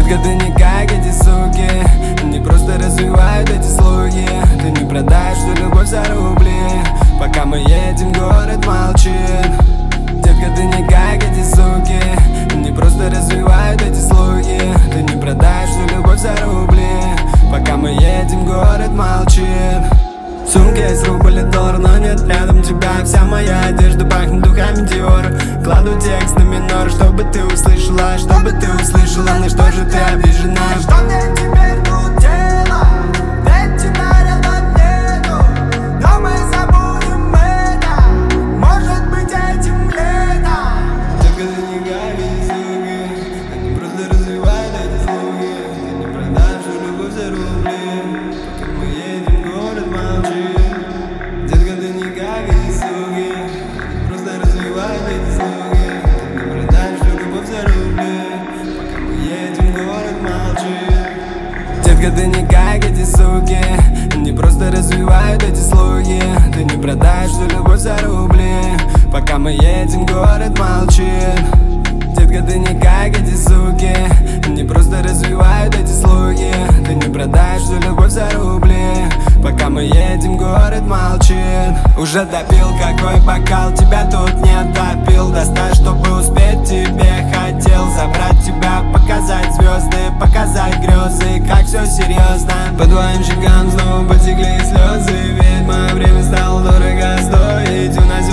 Детка, ты не как эти суки, они просто развивают эти слухи. Ты не продаешь всю любовь за рубли, пока мы едем, город молчит. Детка, ты не как эти суки, они просто развивают эти слухи. Ты не продаешь всю любовь за рубли, пока мы едем, город молчит. В сумке есть рубль и доллар, но нет рядом тебя. Вся моя одежда пахнет духами Dior. Кладу текст на минор, чтобы ты услышала, на что же ты обижена. Что мне теперь тут делать? Ведь тебя рядом нету. Но мы забудем это, может быть, этим летом. Детка, ты не как эти суки, они просто развивают эти слухи. Ты не продашь всю любовь за рубли, пока мы едем, город молчит. Детка, ты не как эти суки, они просто развивают эти слухи. Ты не продашь всю любовь за рубли, пока мы едем, город молчит. Детка, ты не как эти суки, они просто развивают эти слухи. Ты не продашь всю любовь за рубли, пока мы едем, город молчит. Детка, ты не как эти суки, они просто развивают эти слухи. Ты не продашь всю любовь за рубли, пока мы едем, город молчит. Уже допил, какой бокал, тебя тут не допил. Достать, чтобы успеть, тебе хотел забрать тебя, показать звезды, показать грезы, как все серьезно. По твоим щекам снова потекли слезы, ведь мое время стало дорого стоить.